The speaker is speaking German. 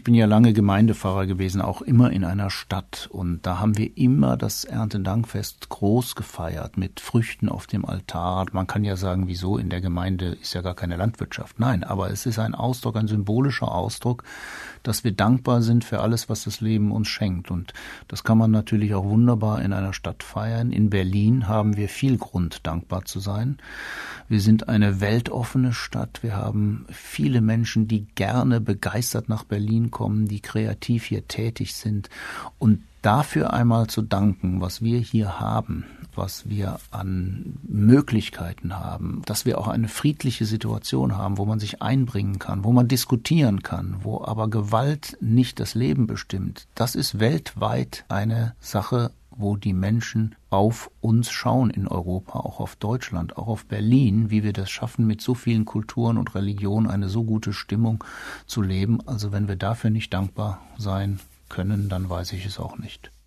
Ich bin ja lange Gemeindepfarrer gewesen, auch immer in einer Stadt. Und da haben wir immer das Erntedankfest groß gefeiert mit Früchten auf dem Altar. Man kann ja sagen, wieso, in der Gemeinde ist ja gar keine Landwirtschaft. Nein, aber es ist ein Ausdruck, ein symbolischer Ausdruck, dass wir dankbar sind für alles, was das Leben uns schenkt. Und das kann man natürlich auch wunderbar in einer Stadt feiern. In Berlin haben wir viel Grund, dankbar zu sein. Wir sind eine weltoffene Stadt. Wir haben viele Menschen, die gerne begeistert nach Berlin kommen, die kreativ hier tätig sind. Und dafür einmal zu danken, was wir hier haben, was wir an Möglichkeiten haben, dass wir auch eine friedliche Situation haben, wo man sich einbringen kann, wo man diskutieren kann, wo aber Gewalt nicht das Leben bestimmt. Das ist weltweit eine Sache, wo die Menschen auf uns schauen in Europa, auch auf Deutschland, auch auf Berlin, wie wir das schaffen, mit so vielen Kulturen und Religionen eine so gute Stimmung zu leben. Also wenn wir dafür nicht dankbar sein können, dann weiß ich es auch nicht.